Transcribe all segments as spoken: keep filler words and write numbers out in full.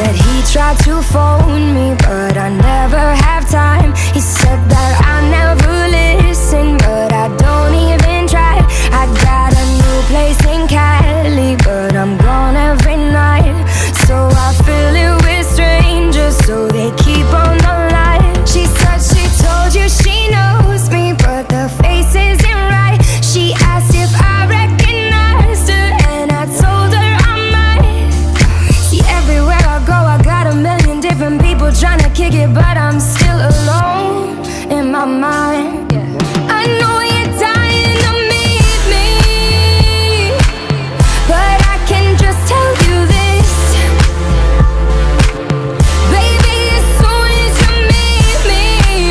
said he tried to phone me, but I never have time. He said that I never listen, but I don't even try. I got a new place in Cali, but I'm gone every night. So I fill it with strangers, so they keep on the line. She said she told you she knows me, but the face isn't right. She asked if I recognized her, and I told her I might. See, everywhere I go I got a million different people trying to kick it, but I'm still alone in my mind. I know you're dying to meet me, but I can just tell you this, baby, as soon as you meet me,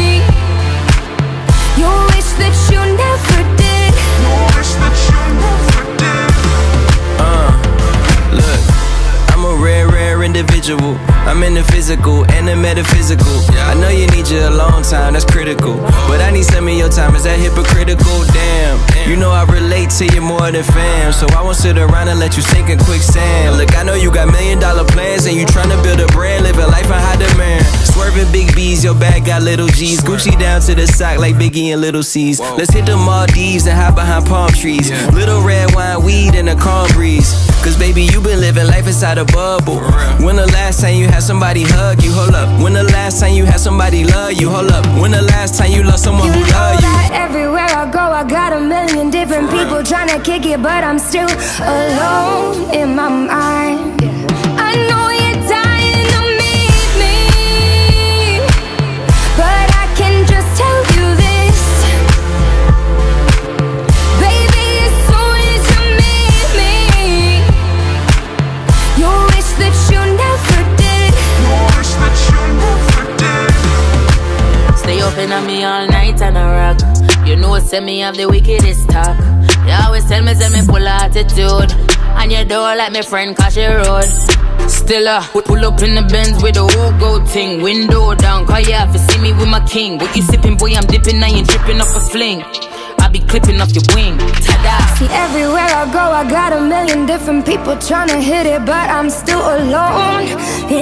you'll wish that you never did. You'll wish that you never did. Uh, look, I'm a rare, rare individual. I'm in the physical and the metaphysical. I know you need your alone time, that's critical, but I need some of your time, is that hypocritical? Damn, you know I relate to you more than fam, so I won't sit around and let you sink in quicksand. Look, I know you got million dollar plans and you tryna build a brand, living life in high demand. Swerving big B's, your bag got little G's. Gucci down to the sock like Biggie and Little C's. Let's hit the Maldives and hide behind palm trees. Little red wine, weed, and a calm breeze. Cause baby, you been living life inside a bubble. When the last time you had somebody hug you? Hold up. When the last time you had somebody love you? Hold up. When the last time you lost someone You who know loved you? that everywhere I go I got a million different people trying to kick it, but I'm still alone in my mind. I know you're dying to meet me, but I can just tell you this, baby, as soon as you meet me, you'll wish that you never did. You'll wish that you never did. Stay open on me all night and a rock. You know, send me have the wickedest talk. You always tell me, say me full of attitude, and you don't like me friend cause she road. Still uh, pull up in the Benz with the whole gold thing. Window down, cause you have to see me with my king. What you sipping, boy, I'm dipping, I ain't dripping off a fling. I be clipping off your wing, ta-da. See, everywhere I go I got a million different people trying to hit it, but I'm still alone